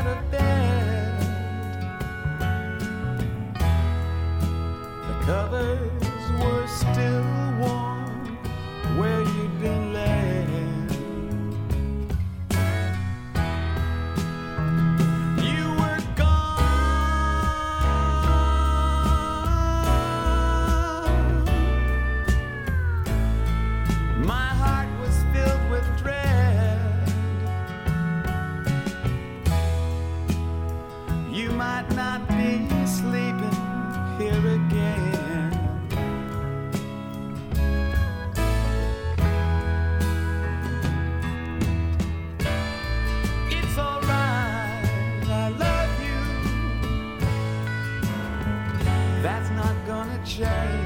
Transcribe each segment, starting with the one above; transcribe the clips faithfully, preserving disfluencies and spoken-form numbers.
out of bed. The covers were still warm where you'd been laying. You were gone. My heart was filled with dread. You might not be sleeping here again. It's alright, I love you. That's not gonna change.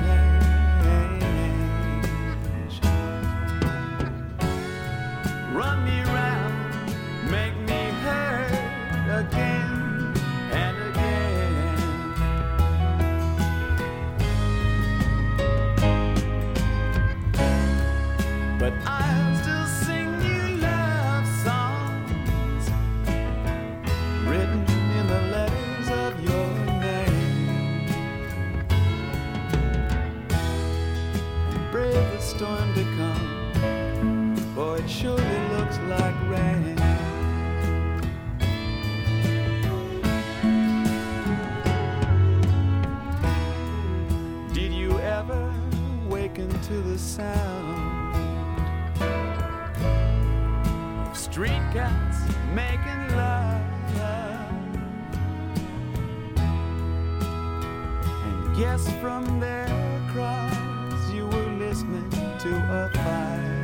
Run me round, make me hurt again and again. But I'll still sing you love songs written in the letters of your name, and brave the storm to come, for it surely looks like rain. Did you ever waken to the sound of street cats making love? And guess from their cries you were listening to a fire.